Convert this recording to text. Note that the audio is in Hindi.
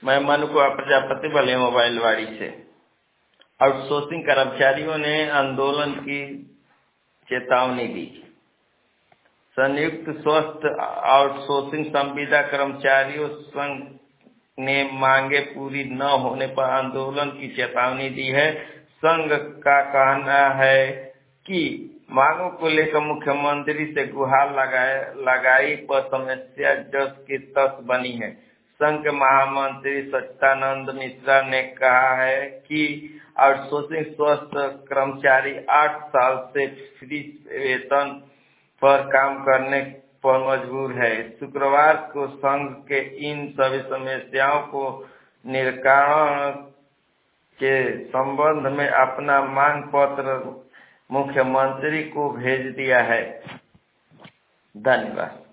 मैं मनु कुमार प्रजापति बलिया मोबाइलवाड़ी से। आउटसोर्सिंग कर्मचारियों ने आंदोलन की चेतावनी दी। संयुक्त स्वास्थ्य आउटसोर्सिंग संविदा कर्मचारियों संघ ने मांगे पूरी न होने पर आंदोलन की चेतावनी दी है। संघ का कहना है कि मांगों को लेकर मुख्यमंत्री से गुहार लगाई पर समस्या जस की तस बनी है। संघ के महामंत्री सच्चिदानंद मिश्रा ने कहा है कि आउटसोर्सिंग स्वास्थ्य कर्मचारी 8 साल से फ्री वेतन पर काम करने पर मजबूर है। शुक्रवार को संघ के इन सभी समस्याओं को निराकरण के संबंध में अपना मांग पत्र मुख्यमंत्री को भेज दिया है। धन्यवाद।